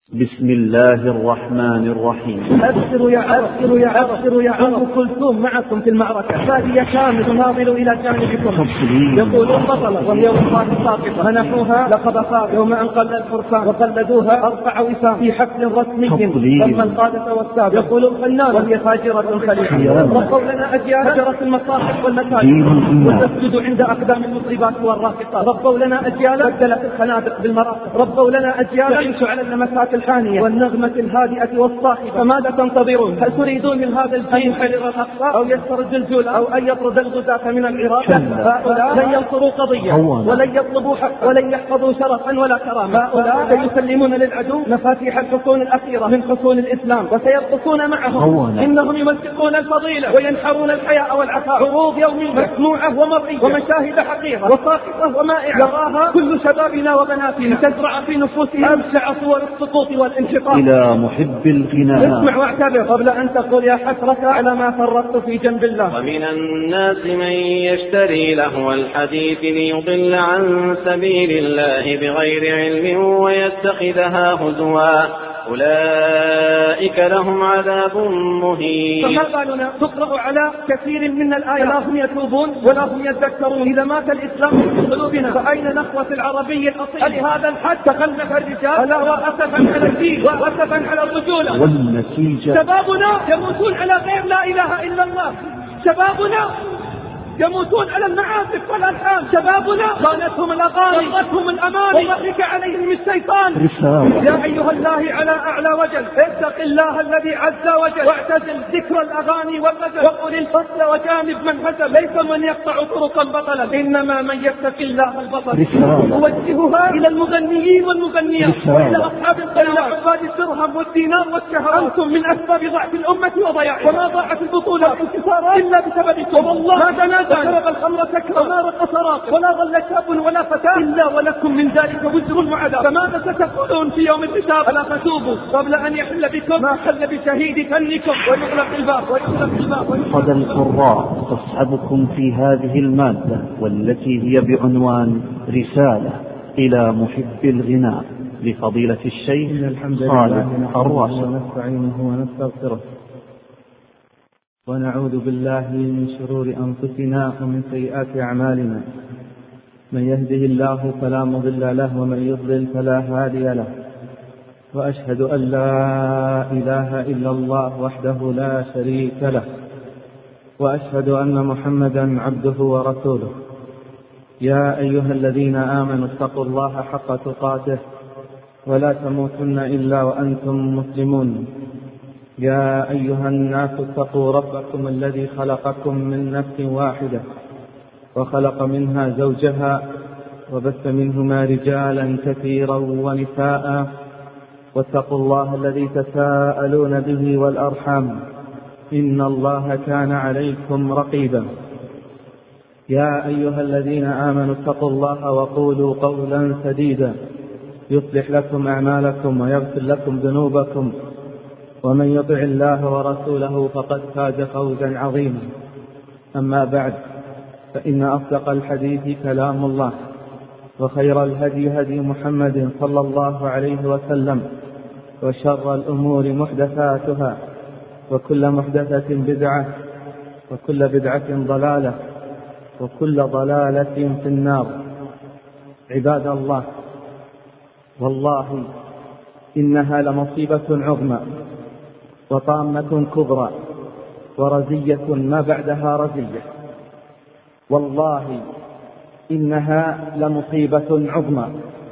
بسم الله الرحمن الرحيم. أبشروا يا أم كلثوم معكم في المعركة، فهي كامل تناضل إلى جانبكم. يقولون بطلة وهي والله ساقطة، منحوها لقب خاف يوم أن قل الفرسان وقلدوها أرفع وسام في حفل رسمي ضم القادة والسابق. يقولون فنان وهي فاجرة خليعة. ربوا لنا أجيال هجرت المصاحف والمساجد وتسجد عند أقدام المطربات والراقصات. ربوا لنا أجيال بدلت الخنادق بالمرافق. ربوا لنا أجيال تعيش على اللمسات الحانية والنغمة الهادئة والصاخبة. فماذا تنتظرون؟ هل تريدون من هذا الجيل حرر الأقصى أو يسترد الجولة أو أن يطرد الغزاة من العراق؟ هؤلاء لن ينصروا قضية ولن يطلبوا حق ولن يحفظوا شرفا ولا كرامة. هؤلاء سيسلمون للعدو مفاتيح الحصون الأخيرة من حصون الإسلام وسيرقصون معهم. إنهم يمسكون الفضيلة وينحرون الحياء والعفاف. عروض يومية مسموعة ومرئية ومشاهد حقيقة وساقطة ومائعة يراها كل شبابنا وبناتنا تزرع في نفوسهم أبشع صور السقوط والانحطاط. إلى محب الغناء اسمع واعتبر قبل أن تقول يا حسرة على ما فرطت في جنب الله. ومن الناس من يشتري لهو الحديث ليضل عن سبيل الله بغير علم ويتخذها هزوا أولئك لهم عذاب مهين. فما بالنا تقرأ على كثير من الآيات لا هم يتوبون ولا هم يذكرون. إذا مات الإسلام في قلوبنا فأين نخوة العربي الأصيل؟ لهذا الحد تخلف الرجال ألا وأسفا على الدين وأسفا على الرجولة. والنتيجة شبابنا يموتون على غير لا إله إلا الله. شبابنا يموتون على المعازف والألحان. شبابنا خانتهم الأغاني ضرتهم الأماني وضحك عليهم الشيطان. يا أيها الله على أعلى وجل اتق الله الذي عز وجل واعتزل ذكر الأغاني والغزل وقل الفصل وجانب من هزل. ليس من يقطع طرقا بطلا إنما من يتق الله البطل. أوجهها إلى المغنيين والمغنيات وإلى أصحاب القنوات عباد الدرهم والدينار والشهر. أنتم من أسباب ضعف الأمة وضياعها. وما ضاعت البطولة والانتصارات إلا بسببكم. والله ما تنازل شرب الخمر سكر وما رقص راقص ولا ظل شاب ولا فتاة إلا ولكم من ذلك وزر وعذاب. فماذا ستقولون في يوم الحساب؟ ألا فتوبوا قبل أن يحل بكم ما حل بشهيد فنكم ويغلق الباب. قد القراء تصحبكم في هذه المادة والتي هي بعنوان رسالة إلى محب الغناء لفضيلة الشيخ صالح الراشد. ونستعينه ونستغفره ونعوذ بالله من شرور أنفسنا ومن سيئات أعمالنا. من يهده الله فلا مضل له ومن يضلل فلا هادي له. وأشهد أن لا إله إلا الله وحده لا شريك له. وأشهد أن محمدا عبده ورسوله. يا أيها الذين آمنوا اتقوا الله حق تقاته ولا تموتن إلا وأنتم مسلمون. يا أيها الناس اتقوا ربكم الذي خلقكم من نفس واحدة وخلق منها زوجها وبث منهما رجالا كثيرا ونساء واتقوا الله الذي تساءلون به والأرحام إن الله كان عليكم رقيبا. يا أيها الذين آمنوا اتقوا الله وقولوا قولا سديدا يصلح لكم أعمالكم ويغفر لكم ذنوبكم ومن يطع الله ورسوله فقد فاز فوزا عظيما. أما بعد فإن أصدق الحديث كلام الله وخير الهدي هدي محمد صلى الله عليه وسلم وشر الأمور محدثاتها وكل محدثة بدعة وكل بدعة ضلالة وكل ضلالة في النار. عباد الله، والله إنها لمصيبة عظمى وطامة كبرى ورزية ما بعدها رزية. والله إنها لمصيبة عظمى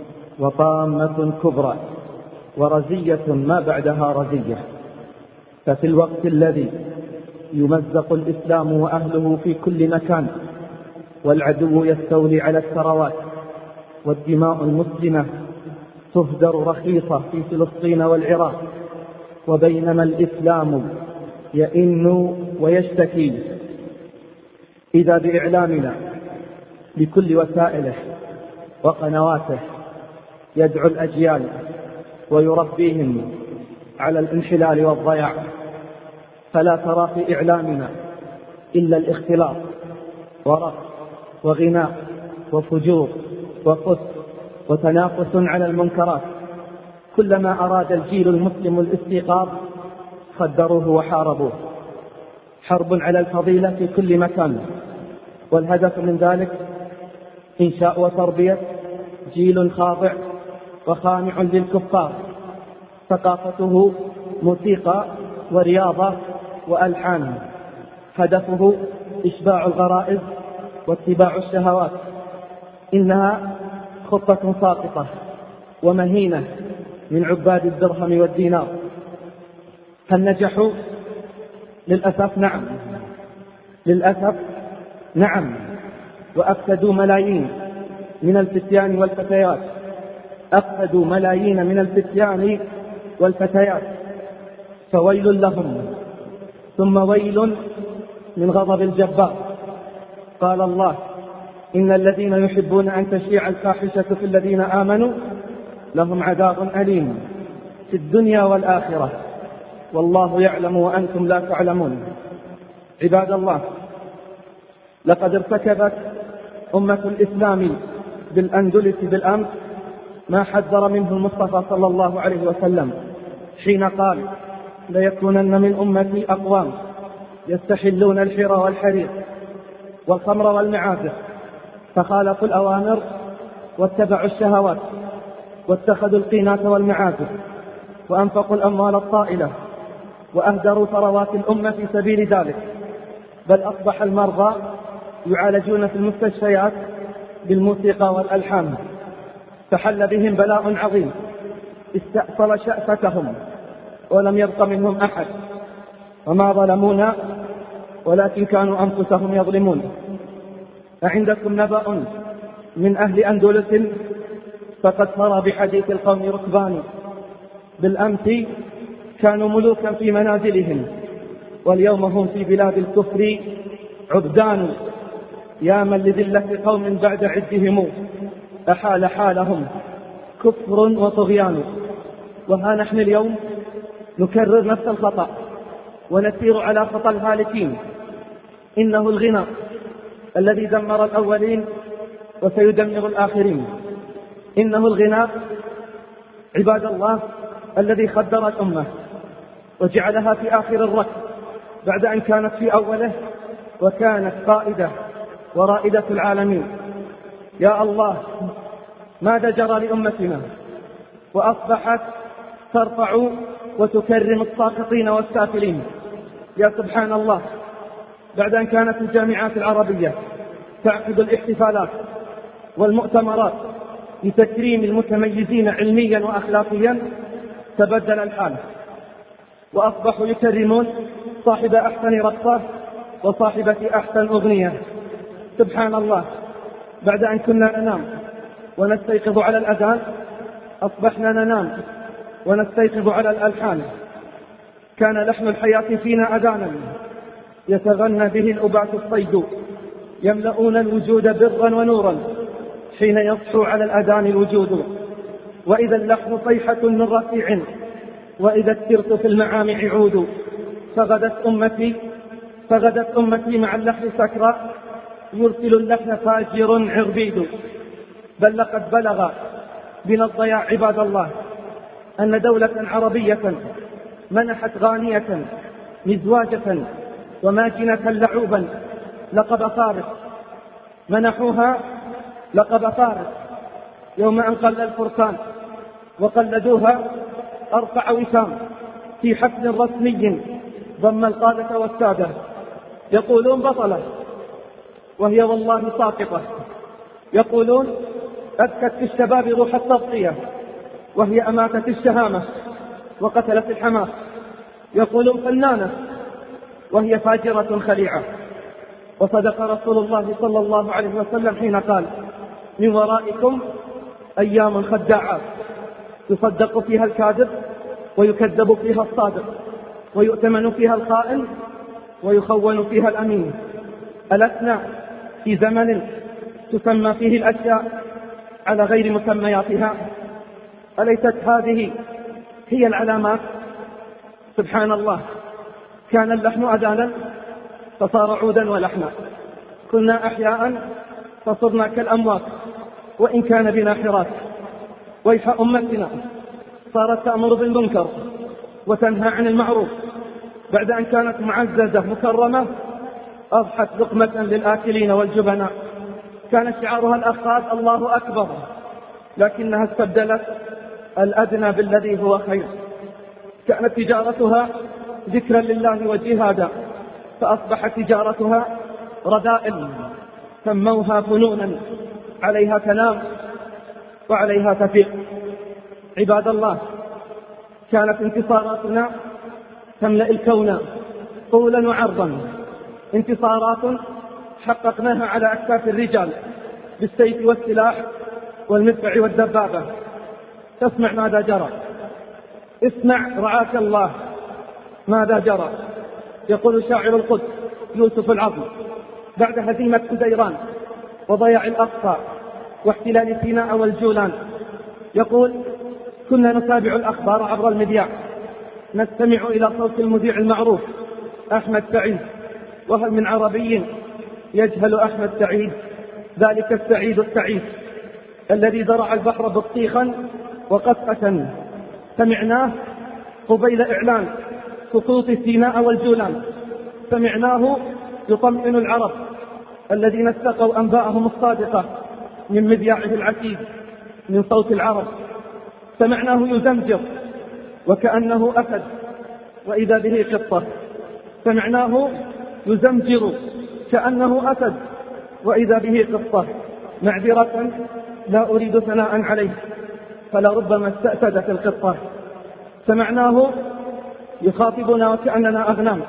وطامة كبرى ورزية ما بعدها رزية. ففي الوقت الذي يمزق الإسلام وأهله في كل مكان والعدو يستولي على الثروات والدماء المسلمة تهدر رخيصة في فلسطين والعراق، وبينما الإسلام يئن ويشتكي، إذا بإعلامنا بكل وسائله وقنواته يدعو الأجيال ويربيهم على الانحلال والضياع. فلا ترى في إعلامنا إلا الاختلاط ورقص وغناء وفجور وفسق وتنافس على المنكرات. كلما أراد الجيل المسلم الاستيقاظ خدروه وحاربوه. حرب على الفضيلة في كل مكان، والهدف من ذلك إنشاء وتربية جيل خاضع وخانع للكفار، ثقافته موسيقى ورياضة وألحان، هدفه إشباع الغرائز واتباع الشهوات. إنها خطة ساقطة ومهينة من عباد الدرهم والدينار. هل نجحوا؟ للأسف نعم، للأسف نعم، وأفسدوا ملايين من الفتيان والفتيات، أفسدوا ملايين من الفتيان والفتيات، فويل لهم ثم ويل من غضب الجبار. قال الله: إن الذين يحبون أن تشيع الفاحشة في الذين آمنوا لهم عذاب أليم في الدنيا والآخرة والله يعلم وأنتم لا تعلمون. عباد الله، لقد ارتكبت أمة الإسلام بالأندلس بالأمس ما حذر منه المصطفى صلى الله عليه وسلم حين قال: ليكونن من أمتي أقوام يستحلون الحر والحرير والخمر والمعازف، فخالفوا الأوامر واتبعوا الشهوات واتخذوا القينات والمعازف وأنفقوا الأموال الطائلة وأهدروا ثروات الأمة في سبيل ذلك، بل أصبح المرضى يعالجون في المستشفيات بالموسيقى والألحان، فحل بهم بلاء عظيم استأصل شأفتهم ولم يبق منهم أحد، وما ظلمونا ولكن كانوا أنفسهم يظلمون. أعندكم نبأ من أهل أندلس فقد صار بحديث القوم ركبان، بالأمس كانوا ملوكا في منازلهم واليوم هم في بلاد الكفر عبدان، يا من لذلة قوم بعد عدهم أحال حالهم كفر وطغيان. وها نحن اليوم نكرر نفس الخطأ ونسير على خطى الهالكين. إنه الغنى الذي دمر الأولين وسيدمر الآخرين. إنه الغنى عباد الله الذي خدر الأمة وجعلها في آخر الركب بعد أن كانت في أوله وكانت قائدة ورائدة العالمين. يا الله، ماذا جرى لأمتنا وأصبحت ترفع وتكرم الساقطين والسافلين؟ يا سبحان الله، بعد أن كانت الجامعات العربية تعقد الاحتفالات والمؤتمرات لتكريم المتميزين علميا وأخلاقيا، تبدل الحال وأصبحوا يكرمون صاحب أحسن رقصة وصاحبة أحسن أغنية. سبحان الله، بعد أن كنا ننام ونستيقظ على الأذان أصبحنا ننام ونستيقظ على الألحان. كان لحن الحياة فينا أذانا يتغنى به الأباة الصيد، يملؤون الوجود برا ونورا حين يصحو على الأذان الوجود. وإذا اللحن صيحة من رفيع وإذا الترس في المعامع عود. فغدت أمتي مع اللحن سكرى يرسل اللحن فاجر عربيد. بل لقد بلغ بنا الضياع عباد الله أن دولة عربية منحت غانية مزواجة وماجنة لعوبا لقب فارس، منحوها لقب فارس يوم أن قل الفرسان وقلدوها أرفع وسام في حفل رسمي ضم القادة والسادة. يقولون بطلة وهي والله ساقطة، يقولون أبكت في الشباب روح التضحية وهي أماتت الشهامة وقتلت الحماس. يقولون فنانة وهي فاجرة خليعة. وصدق رسول الله صلى الله عليه وسلم حين قال: من ورائكم أيام خداعات يصدق فيها الكاذب ويكذب فيها الصادق ويؤتمن فيها الخائن ويخون فيها الأمين. ألسنا في زمن تسمى فيه الأشياء على غير مسمياتها؟ أليست هذه هي العلامات؟ سبحان الله، كان اللحن أذانا فصار عودا ولحنا، كنا أحياء فصرنا كالأموات وإن كان بنا حراك. ويح أمتنا وصارت تأمر بالمنكر وتنهى عن المعروف. بعد أن كانت معززة مكرمة أضحت لقمة للآكلين والجبناء. كان شعارها الأخاذ الله أكبر، لكنها استبدلت الأدنى بالذي هو خير. كانت تجارتها ذكرا لله وجهادا، فأصبحت تجارتها رذائل سموها فنونا عليها تنام وعليها تفيق. عباد الله، كانت انتصاراتنا تملأ الكون طولا وعرضا، انتصارات حققناها على أكتاف الرجال بالسيف والسلاح والمدفع والدبابة. تسمع ماذا جرى، اسمع رعاك الله ماذا جرى. يقول شاعر القدس يوسف العظم بعد هزيمة حديران وضياع الأقصى واحتلال سيناء والجولان، يقول: كنا نتابع الأخبار عبر المذياع، نستمع إلى صوت المذيع المعروف أحمد سعيد، وهل من عربي يجهل أحمد سعيد؟ ذلك السعيد السعيد الذي زرع البحر بطيخا وقسقة. سمعناه قبيل إعلان سقوط سيناء والجولان، سمعناه يطمئن العرب الذين استقوا أنباءهم الصادقة من مذياعه العتيد من صوت العرب. سمعناه يزمجر وكأنه أسد وإذا به قطة، سمعناه يزمجر كأنه أسد وإذا به قطة. معذرة لا أريد ثناء عليه، فلربما استأسدت القطة. سمعناه يخاطبنا وكأننا أغنام،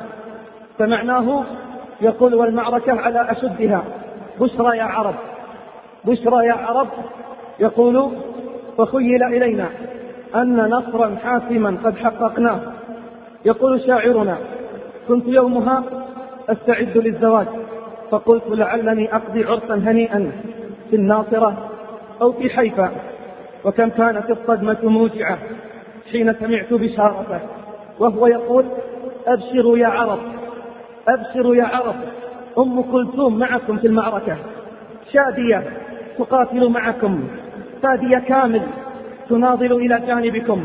سمعناه يقول والمعركة على أشدها: بشرى يا عرب، بشرى يا عرب. يقول: فخيل إلينا أن نصرا حاسما قد حققناه. يقول شاعرنا: كنت يومها أستعد للزواج، فقلت لعلني أقضي عرسا هنيئا في الناصرة أو في حيفا. وكم كانت الصدمة موجعة حين سمعت بشارته، وهو يقول: أبشروا يا عرب، أبشروا يا عرب، أم كلثوم معكم في المعركة، شادية تقاتل معكم، فادية كامل تناضل إلى جانبكم.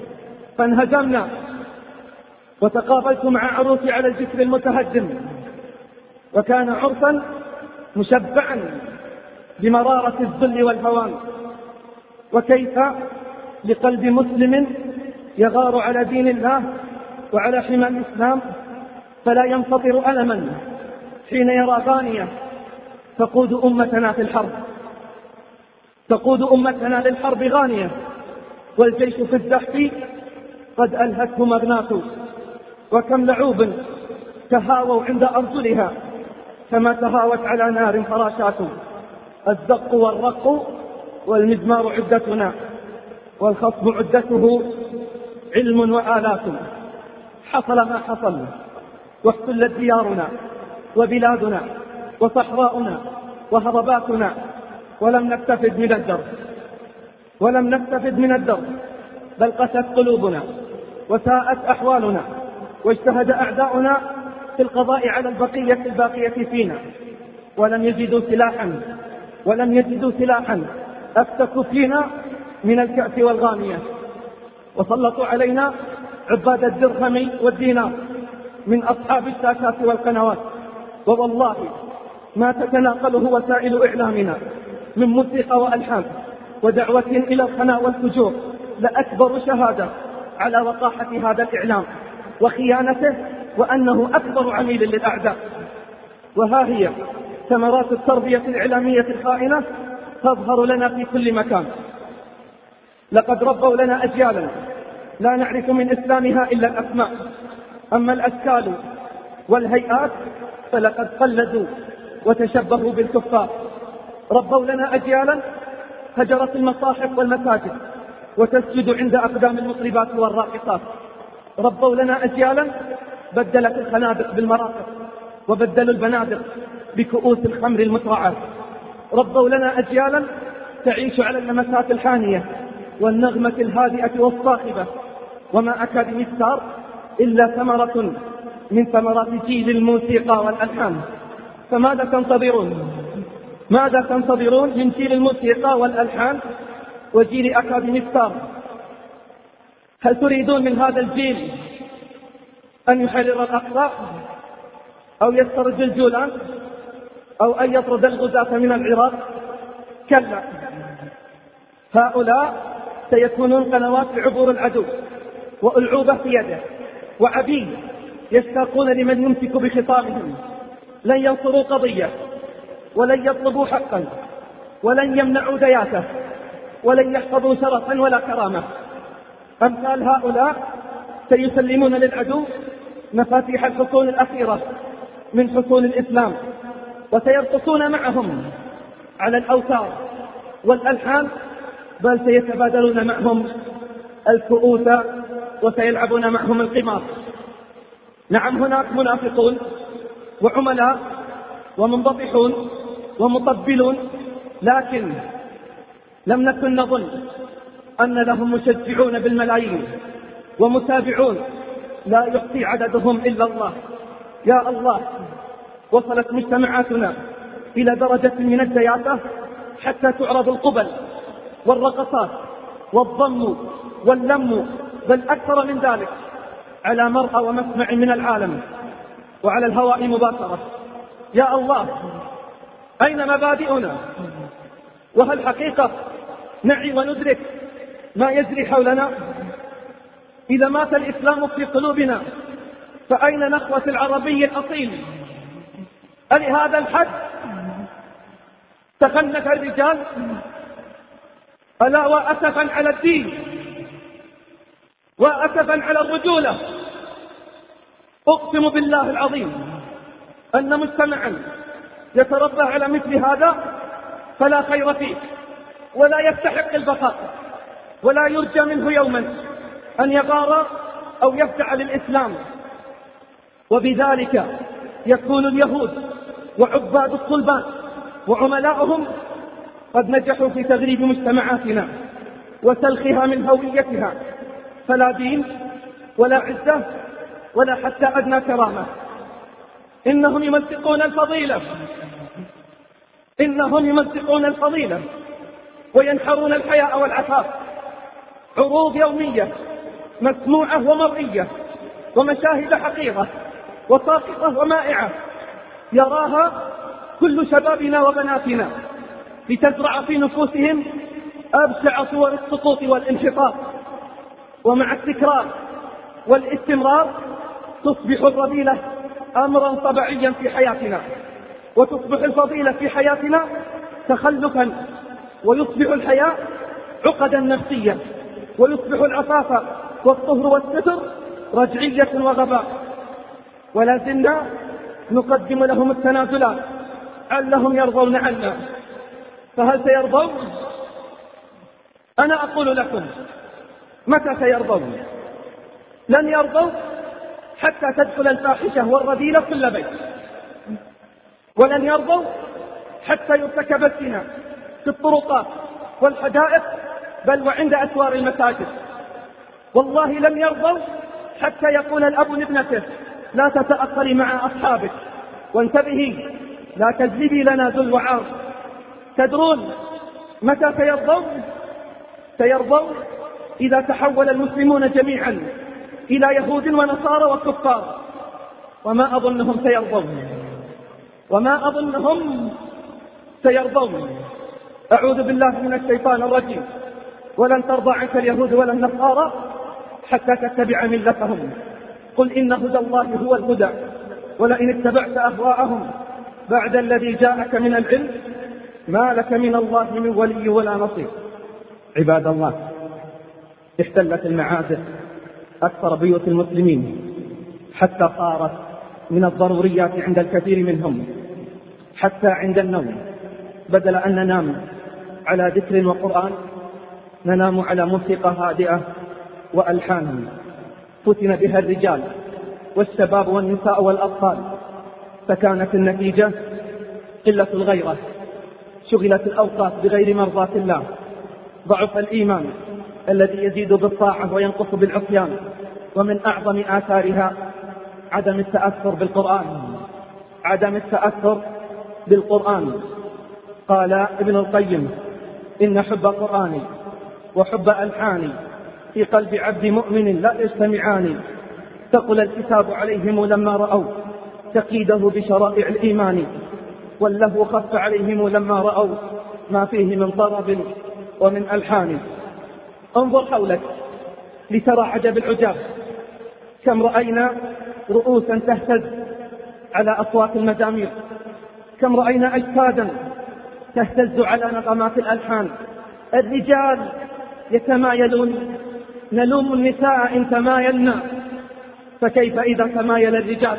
فانهزمنا وتقابلت مع عروسي على الجسر المتهدم، وكان عرسا مشبعا بمرارة الذل والهوان. وكيف لقلب مسلم يغار على دين الله وعلى حمى الإسلام فلا ينفطر ألما حين يرى غانية تقود أمتنا في الحرب، تقود أمتنا للحرب غانية، والجيش في الزحف قد ألهته مغناته. وكم لعوب تهاووا عند أرجلها كما تهاوت على نار فراشات. الزق والرق والمزمار عدتنا، والخصم عدته علم وآلات. حصل ما حصل واحتلت ديارنا وبلادنا وصحراؤنا وهضباتنا، ولم نستفد من الدرس، ولم نستفد من الدرس، بل قست قلوبنا وساءت أحوالنا، واجتهد أعداؤنا في القضاء على البقية الباقية فينا، ولم يجدوا سلاحا أفتكوا فينا من الكأس والغانية. وسلطوا علينا عباد الدرهم والدينار من أصحاب الشاشات والقنوات، ووالله ما تتناقله وسائل إعلامنا من موسيقى وألحان ودعوة إلى الخنا والفجور لأكبر شهادة على وقاحة هذا الإعلام وخيانته، وأنه أكبر عميل للأعداء. وها هي ثمرات التربية الإعلامية الخائنة تظهر لنا في كل مكان. لقد ربوا لنا أجيالا لا نعرف من إسلامها إلا الأسماء، أما الأشكال والهيئات فلقد قلدوا وتشبهوا بالكفار. ربوا لنا أجيالا هجرت المصاحف والمساجد وتسجد عند أقدام المطربات والراقصات. ربوا لنا أجيالا بدلت الخنادق بالمرافق وبدلوا البنادق بكؤوس الخمر المترعة. ربوا لنا أجيالا تعيش على اللمسات الحانية والنغمة الهادئة والصاخبة. وما أكاديمي ستار إلا ثمرة من ثمرات جيل الموسيقى والألحان. فماذا تنتظرون؟ ماذا تنتظرون من جيل الموسيقى والألحان وجيل أكاديمي ستار؟ هل تريدون من هذا الجيل أن يحرر الأقصى أو يسترد الجولان أو أن يطرد الغزاة من العراق؟ كلا، هؤلاء سيكونون قنوات لعبور العدو وألعوبة في يده وعبيد يشتاقون لمن يمسك بخطامهم. لن ينصروا قضية ولن يطلبوا حقا ولن يمنعوا دياته ولن يحفظوا شرفا ولا كرامة. أمثال هؤلاء سيسلمون للعدو مفاتيح الحصون الأخيرة من حصون الإسلام، وسيرقصون معهم على الأوتار والألحان، بل سيتبادلون معهم الكؤوس وسيلعبون معهم القمار. نعم، هناك منافقون وعملاء ومنبطحون ومطبلون، لكن لم نكن نظن أن لهم مشجعون بالملايين ومتابعون لا يحصي عددهم إلا الله. يا الله، وصلت مجتمعاتنا إلى درجة من الدياثة حتى تعرض القبل والرقصات والضم واللم، بل أكثر من ذلك، على مرأى ومسمع من العالم وعلى الهواء مباشرة. يا الله، أين مبادئنا؟ وهل حقيقة نعي وندرك ما يجري حولنا؟ إذا مات الإسلام في قلوبنا فأين نخوة العربي الأصيل؟ ألهذا الحد تخنث الرجال؟ ألا وأسفا على الدين وأسفا على الرجولة. أقسم بالله العظيم أن مجتمعا يتربى على مثل هذا فلا خير فيه ولا يستحق البقاء، ولا يرجى منه يوما أن يغار أو يفزع للإسلام. وبذلك يكون اليهود وعباد الصلبان وعملاؤهم قد نجحوا في تغريب مجتمعاتنا وسلخها من هويتها، فلا دين ولا عزة ولا حتى أدنى كرامة. إنهم يمزقون الفضيلة، إنهم يمزقون الفضيلة وينحرون الحياء والعفاف. عروض يومية مسموعة ومرئية ومشاهد حقيقة وساقطة ومائعة يراها كل شبابنا وبناتنا لتزرع في نفوسهم أبشع صور السقوط والانحطاط. ومع التكرار والاستمرار تصبح الرذيلة أمرا طبيعيا في حياتنا، وتصبح الفضيلة في حياتنا تخلفا، ويصبح الحياء عقدا نفسية، ويصبح العفاف والطهر والستر رجعية وغباء. ولا زلنا نقدم لهم التنازلات علهم يرضون عنا، فهل سيرضون؟ أنا أقول لكم متى سيرضون؟ لن يرضوا حتى تدخل الفاحشة والرذيلة كل بيت، ولن يرضوا حتى يرتكب الزنا في الطرقات والحدائق بل وعند أسوار المساجد. والله لن يرضوا حتى يقول الأب لابنته لا تتأخري مع أصحابك وانتبهي لا تجلبي لنا ذل وعار. تدرون متى سيرضون؟ سيرضون إذا تحول المسلمون جميعا إلى يهود ونصارى وكفار، وما أظنهم سيرضون، وما أظنهم سيرضون. أعوذ بالله من الشيطان الرجيم. ولن ترضى عنك اليهود ولا النصارى حتى تتبع ملتهم، قل إن هدى الله هو الهدى ولئن اتبعت أهواءهم بعد الذي جاءك من العلم ما لك من الله من ولي ولا نصير. عباد الله، احتلت المعازف أكثر بيوت المسلمين حتى صارت من الضروريات عند الكثير منهم، حتى عند النوم بدل أن ننام على ذكر وقرآن ننام على موسيقى هادئة وألحان فتن بها الرجال والشباب والنساء والأطفال، فكانت النتيجة قلة الغيرة، شغلت الأوقات بغير مرضاة الله، ضعف الإيمان الذي يزيد بالطاعة وينقص بالعصيان. ومن أعظم آثارها عدم التأثر بالقرآن، عدم التأثر بالقرآن. قال ابن القيم إن حب قرآني وحب ألحاني في قلب عبد مؤمن لا يجتمعان. ثقل الكتاب عليهم لما رأوا تقييده بشرائع الإيمان، واللهو خف عليهم لما رأوا ما فيه من طرب ومن ألحان. انظر حولك لترى عجب العجاب، كم رأينا رؤوسا تهتز على أصوات المزامير، كم رأينا أجسادا تهتز على نغمات الألحان. الرجال يتمايلون، نلوم النساء إن تمايلنا، فكيف إذا تمايل الرجال؟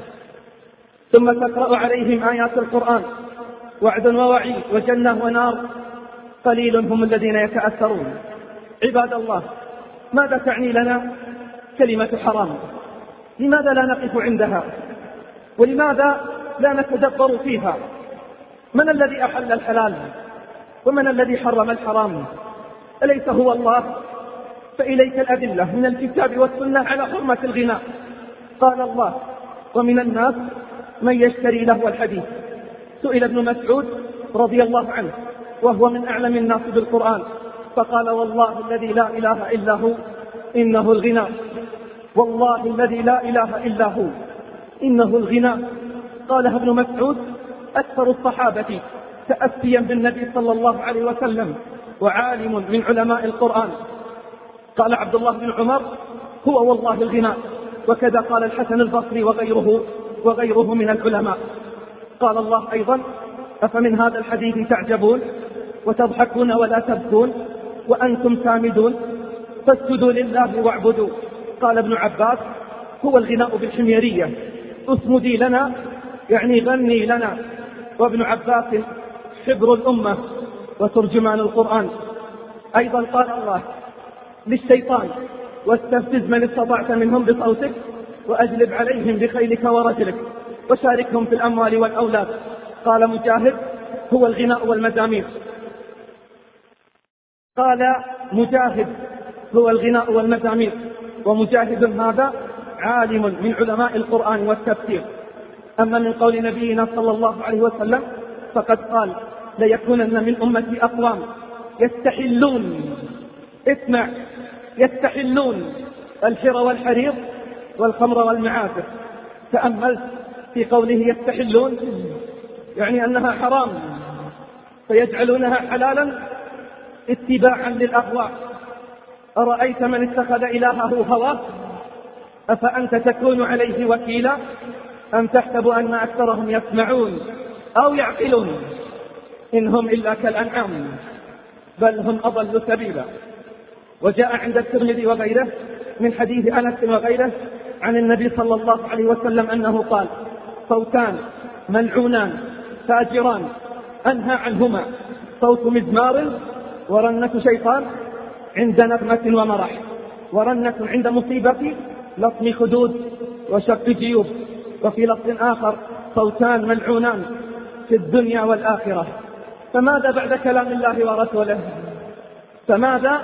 ثم تقرأ عليهم آيات القرآن وعد ووعيد وجنة ونار، قليل هم الذين يتأثرون. عباد الله، ماذا تعني لنا كلمة حرام؟ لماذا لا نقف عندها؟ ولماذا لا نتدبر فيها؟ من الذي أحل الحلال؟ ومن الذي حرم الحرام؟ أليس هو الله؟ فإليك الأدلة من الكتاب والسنة على حرمة الغناء. قال الله: ومن الناس من يشتري لهو الحديث. سئل ابن مسعود رضي الله عنه وهو من أعلم الناس بالقرآن، فقال: والله الذي لا إله إلا هو إنه الغناء، والله الذي لا إله إلا هو إنه الغناء. قالها ابن مسعود أكثر الصحابة تأسيا بالنبي صلى الله عليه وسلم، وعالم من علماء القرآن. قال عبد الله بن عمر: هو والله الغناء. وكذا قال الحسن البصري وغيره من العلماء. قال الله أيضا: أفمن هذا الحديث تعجبون وتضحكون ولا تبكون وأنتم سامدون فاسجدوا لله واعبدوا. قال ابن عباس: هو الغناء بالحميرية، اسمدي لنا يعني غني لنا. وابن عباس حبر الأمة وترجمان القرآن. أيضا قال الله للشيطان: واستفزز من استطعت منهم بصوتك وأجلب عليهم بخيلك ورجلك وشاركهم في الأموال والأولاد. قال مجاهد: هو الغناء والمزامير. قال مجاهد: هو الغناء والمزامير. ومجاهد هذا عالم من علماء القرآن والتفسير. أما من قول نبينا صلى الله عليه وسلم فقد قال: ليكونن من أمتي أقوام يستحلون، اسمع، يستحلون الحر والحرير والخمر والمعازف. تأملت في قوله يستحلون، يعني أنها حرام، فيجعلونها حلالا اتباعا للأهواء. أرأيت من اتخذ إلهه هواه أفأنت تكون عليه وكيلا أم تحسب أن أكثرهم يسمعون أو يعقلون إن هم إلا كالأنعام بل هم أضل سبيلا. وجاء عند الترمذي وغيره من حديث أنس وغيره عن النبي صلى الله عليه وسلم أنه قال: صوتان ملعونان فاجران أنهى عنهما، صوت مزمار ورنة شيطان عند نغمة ومرح، ورنة عند مصيبة لطم خدود وشق جيوب. وفي لفظ آخر: صوتان ملعونان في الدنيا والآخرة. فماذا بعد كلام الله ورسوله؟ فماذا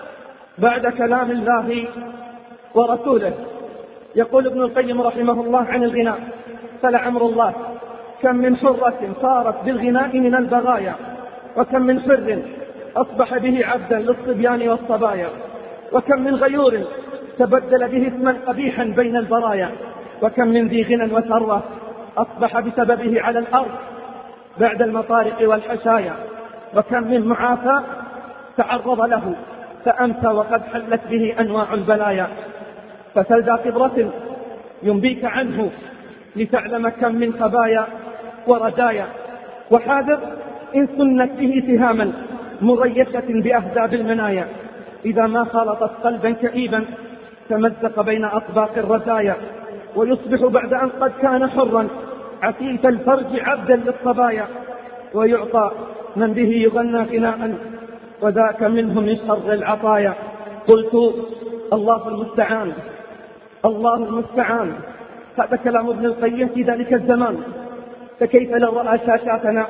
بعد كلام الله ورسوله؟ يقول ابن القيم رحمه الله عن الغناء: فلعمر الله كم من حرة صارت بالغناء من البغايا، وكم من حر أصبح به عبدا للصبيان والصبايا، وكم من غيور تبدل به اسما قبيحا بين البرايا، وكم من ذي غنى وثروة أصبح بسببه على الأرض بعد المطارق والحشايا، وكم من معافى تعرض له فأمسى وقد حلت به أنواع البلايا. فسل ذا كبرة ينبيك عنه لتعلم كم من خبايا وردايا، وحاذر إن سنت به سهاما مريشة بأهداب المنايا، إذا ما خالطت قلبا كئيبا تمزق بين أطباق الرزايا، ويصبح بعد أن قد كان حرا عفيف الفرج عبدا للصبايا، ويعطى من به يغنى غناء وذاك منه من شر العطايا. قلت: الله المستعان، الله المستعان. هذا كلام ابن القيم في ذلك الزمان. فكيف لو رأى شاشاتنا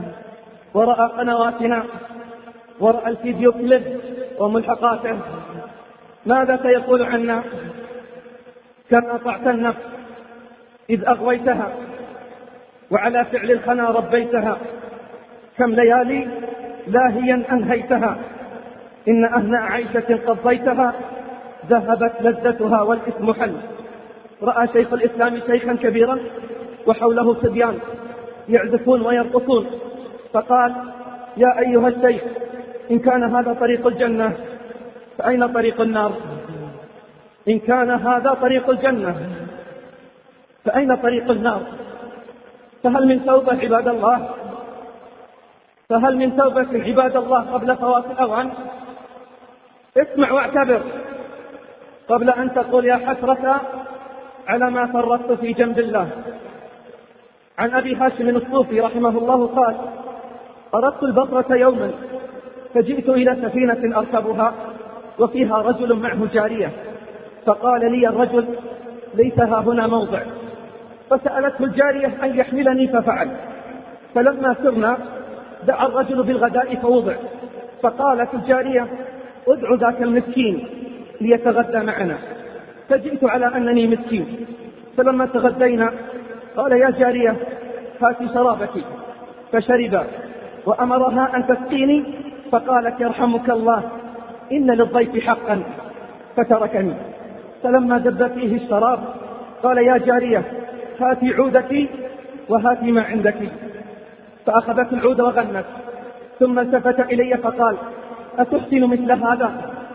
ورأى قنواتنا ورأى الفيديو كليب وملحقاته، ماذا سيقول عنا؟ كم أطعت النفس إذ أغويتها وعلى فعل الخنا ربيتها، كم ليالي لاهيا أنهيتها إن أهنأ عيشة قضيتها ذهبت لذتها والإثم حل. رأى شيخ الإسلام شيخا كبيرا وحوله صبيان يعزفون ويرقصون، فقال: يا أيها الشيخ، إن كان هذا طريق الجنة فأين طريق النار؟ إن كان هذا طريق الجنة فأين طريق النار؟ فهل من توبة عباد الله؟ فهل من توبة عباد الله قبل فوات الأوان؟ اسمع واعتبر قبل أن تقول يا حسرة على ما فرطت في جنب الله. عن أبي هاشم الصوفي رحمه الله قال: أردت البصرة يوما فجئت إلى سفينة أركبها وفيها رجل معه جارية، فقال لي الرجل: ليس ها هنا موضع. فسألته الجارية أن يحملني ففعل. فلما سرنا دعا الرجل بالغداء فوضع، فقالت الجارية: ادع ذاك المسكين ليتغدى معنا. فجئت على أنني مسكين، فلما تغدينا قال: يا جارية هاتي شرابك. فشرب وأمرها أن تسقيني، فقالت: يرحمك الله إن للضيف حقا، فتركني. فلما دب فيه الشراب قال: يا جارية هاتي عودك وهاتي ما عندك. فأخذت العود وغنت، ثم التفت إلي فقال: أتحسن مثل هذا؟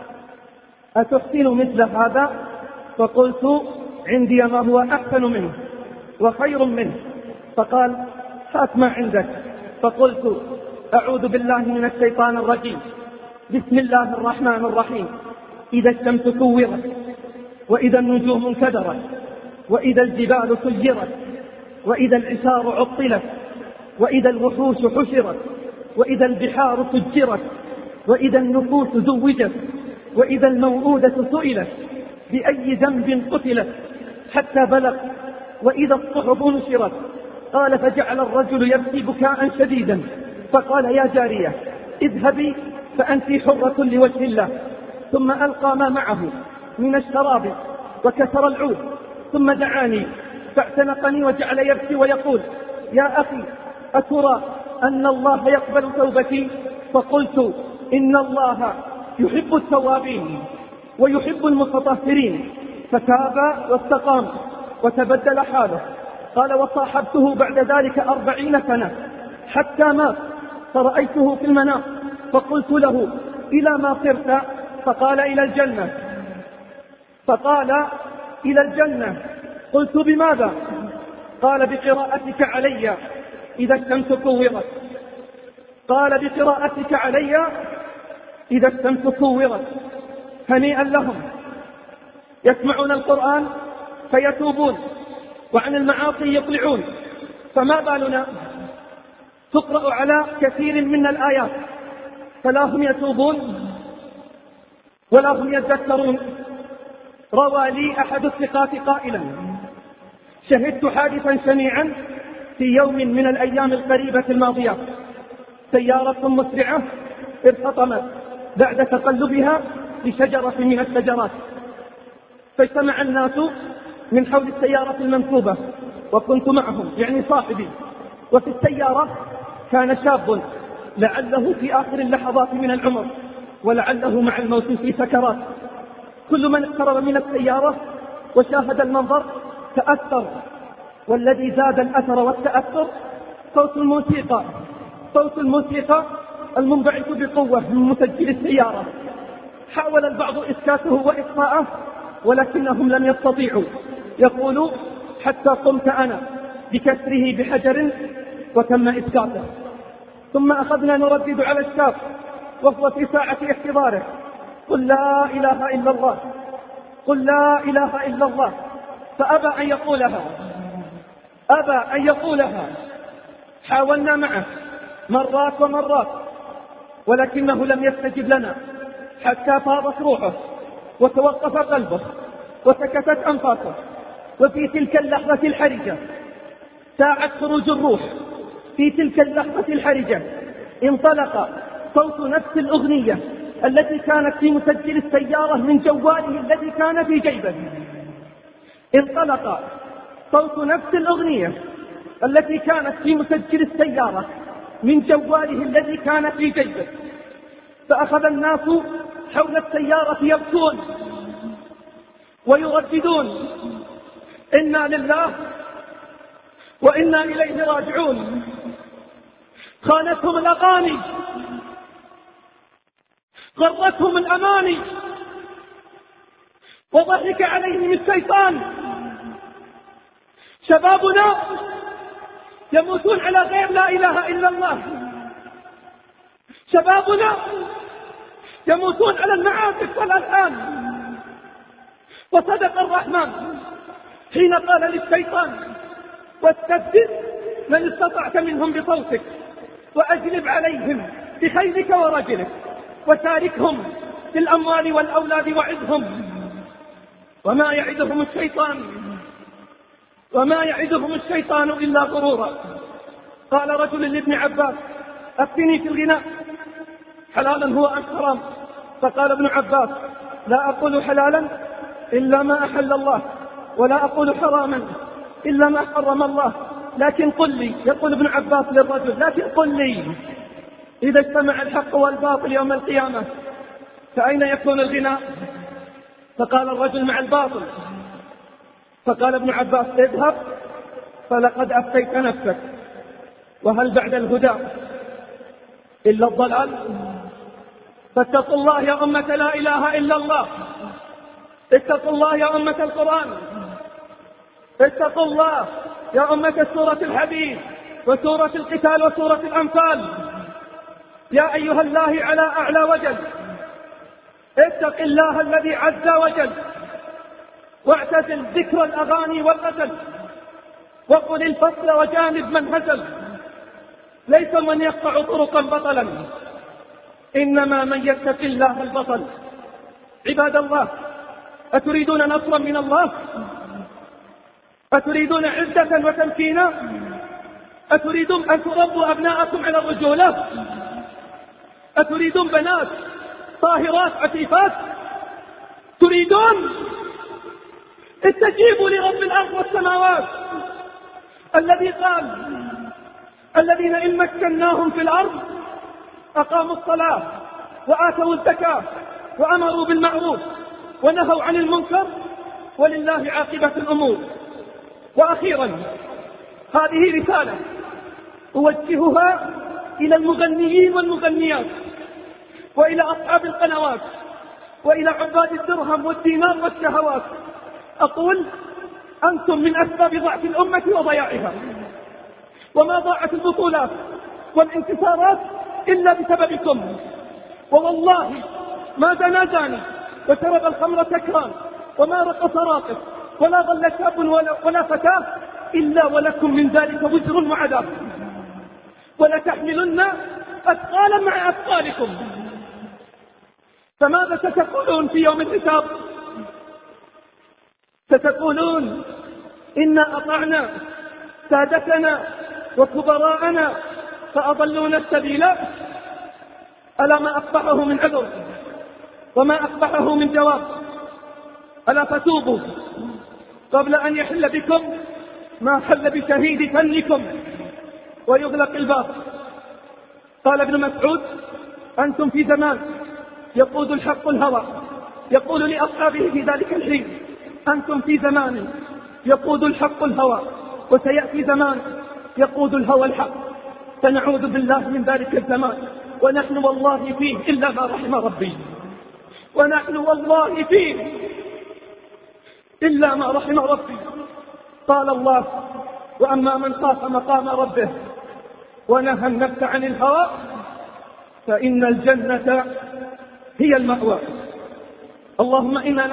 أتحسن مثل هذا؟ فقلت: عندي ما هو أحسن منه وخير منه. فقال: هات ما عندك. فقلت: أعوذ بالله من الشيطان الرجيم، بسم الله الرحمن الرحيم. إذا الشمس كورت، وإذا النجوم انكدرت، وإذا الجبال سيرت، وإذا العشار عطلت، وإذا الوحوش حشرت، وإذا البحار سجرت، وإذا النفوس زوجت، وإذا الموءودة سئلت بأي ذنب قتلت، حتى بلغ وإذا الصحف نشرت. قال: فجعل الرجل يبكي بكاء شديدا، فقال: يا جارية اذهبي فأنت حرة لوجه الله. ثم ألقى ما معه من الشراب وكسر العود، ثم دعاني فاعتنقني وجعل يبكي ويقول: يا أخي، أترى أن الله يقبل توبتي؟ فقلت: إن الله يحب التوابين ويحب المتطهرين. فتاب واستقام وتبدل حاله. قال: وصاحبته بعد ذلك 40 سنة حتى مات، فرأيته في المنام فقلت له: إلى ما صرت؟ فقال: إلى الجنة. فقال: إلى الجنة. قلت: بماذا؟ قال: بقراءتك علي إذا الشمس كورت. قال: بقراءتك علي إذا الشمس كورت. هنيئا لهم، يسمعون القرآن فيتوبون وعن المعاصي يقلعون. فما بالنا تقرأ على كثير من الآيات فلا هم يتوبون ولا هم يذكرون. روى لي أحد الثقات قائلا: شهدت حادثا شنيعا في يوم من الأيام القريبة الماضية. سيارة مسرعة ارتطمت بعد تقلبها لشجرة من الشجرات، فاجتمع الناس من حول السيارة المنكوبة وكنت معهم، يعني صاحبي. وفي السيارة كان شاب لعله في آخر اللحظات من العمر، ولعله مع الموت في سكرات. كل من اقترب من السيارة وشاهد المنظر تأثر، والذي زاد الأثر والتأثر صوت الموسيقى المنبعث بقوة من مسجل السيارة. حاول البعض إسكاته وإطفاءه ولكنهم لم يستطيعوا. يقول: حتى قمت أنا بكسره بحجر وتم إسكاته. ثم أخذنا نردد على الشاب وهو في ساعة احتضاره: قل لا إله إلا الله، قل لا إله إلا الله. فأبى أن يقولها. حاولنا معه مرات ومرات ولكنه لم يستجب لنا، حتى فاضت روحه وتوقف قلبه وسكتت أنفاسه. وفي تلك اللحظة الحرجة، ساعة خروج الروح، في تلك اللحظة الحرجة انطلق صوت نفس الأغنية التي كانت في مسجل السيارة من جواله الذي كان في جيبه. انطلق صوت نفس الأغنية التي كانت في مسجل السيارة من جواله الذي كان في جيبه. فأخذ الناس حول السيارة يبكون ويرددون إنا لله وإنا إليه راجعون. خانتهم الأغاني، غرتهم الأماني، وضحك عليهم الشيطان. شبابنا يموتون على غير لا إله إلا الله، شبابنا يموتون على المعازف والألحان. وصدق الرحمن حين قال للشيطان واستفزز من استطعت منهم بصوتك وأجلب عليهم بخيلك ورجلك وشاركهم في الأموال والأولاد وعدهم وما يعدهم الشيطان إلا غرورا. قال رجل لابن عباس أفتني في الغناء حلالا هو أم حرام؟ فقال ابن عباس لا أقول حلالا إلا ما أحل الله ولا أقول حراما إلا ما حرم الله، لكن قل لي، يقول ابن عباس للرجل، لكن قل لي إذا اجتمع الحق والباطل يوم القيامة فأين يكون الغناء؟ فقال الرجل مع الباطل. فقال ابن عباس اذهب فلقد أفتيت نفسك، وهل بعد الهدى إلا الضلال؟ فاتقوا الله يا أمة لا إله إلا الله، اتقوا الله يا أمة القرآن، اتقوا الله يا أمة سورة الحديث وسورة القتال وسورة الأنفال. يا أيها الله على أعلى وجل، اتق الله الذي عز وجل، واعتزل ذكر الأغاني والغزل، وقل الفصل وجانب من هزل. ليس من يقطع طرقا بطلا، إنما من يتق الله البطل. عباد الله، أتريدون نصرا من الله؟ أتريدون عزة وتمكينا؟ أتريدون أن تربوا أبناءكم على الرجولة؟ أتريدون بنات طاهرات عفيفات؟ تريدون؟ استجيبوا لرب الأرض والسماوات الذي قال الذين إن مكناهم في الأرض أقاموا الصلاة وآتوا الزكاة وأمروا بالمعروف ونهوا عن المنكر ولله عاقبة الأمور. وأخيرا هذه رسالة أوجهها إلى المغنيين والمغنيات وإلى أصحاب القنوات وإلى عباد الدرهم والدينار والشهوات. أقول أنتم من أسباب ضعف الأمة وضياعها، وما ضاعت البطولات والانتصارات إلا بسببكم. ووالله ما زنى زاني وشرب الخمر سكران وما رقص راقص ولا ظل شاب ولا فتاة إلا ولكم من ذلك وزر وعذاب، ولتحملن أثقالا مع أثقالكم. فماذا ستقولون في يوم الحساب؟ ستقولون إنا أطعنا سادتنا وكبراءنا فأضلونا السبيل. ألا ما أقبحه من عذر وما أقبحه من جواب؟ ألا فتوبوا قبل أن يحل بكم ما حل بشهيد فنكم ويغلق الباب. قال ابن مسعود أنتم في زمان يقود الحق الهوى، يقول لأصحابه في ذلك الحين أنتم في زمان يقود الحق الهوى، وسيأتي زمان يقود الهوى الحق، فنعوذ بالله من ذلك الزمان، ونحن والله فيه إلا ما رحم ربي، ونحن والله فيه إلا ما رحم ربي. قال الله وأما من خاف مقام ربه ونهى النفس عن الهوى فإن الجنة هي المأوى. اللهم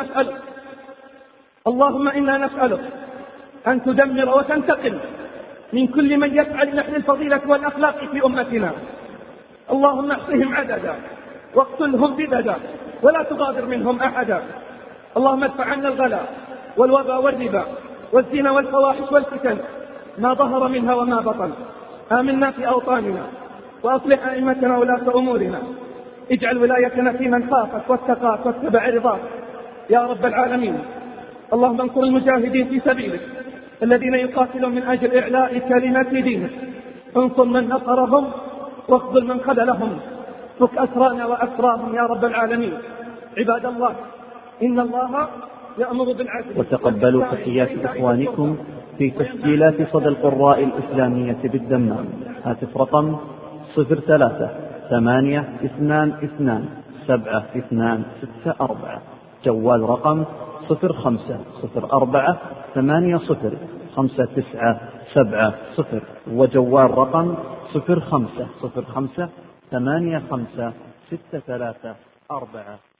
إنا نسألك أن تدمر وتنتقم من كل من يفعل نحن الفضيلة والأخلاق في أمتنا. اللهم احصهم عددا واقتلهم بددا ولا تغادر منهم أحدا. اللهم ادفع عنا الغلاء والوباء والربا والزنا والفواحش والفتن ما ظهر منها وما بطن. آمنا في أوطاننا وأصلح أئمتنا ولاة أمورنا. اجعل ولايتنا في من خافك واتقاك واتبع رضاك يا رب العالمين. اللهم انصر المجاهدين في سبيلك الذين يقاتلون من أجل إعلاء كلمة دينك. انصر من نصرهم واخذل من خذلهم. فك أسرانا وأسراهم يا رب العالمين. عباد الله، إن الله يأمر بالعدل. وتقبلوا تحيات إخوانكم في تسجيلات صدى القراء الإسلامية بالدمام. هاتف رقم 03-8227-264. جوال رقم 0504-80-5970. وجوال رقم 0505-85-63-4.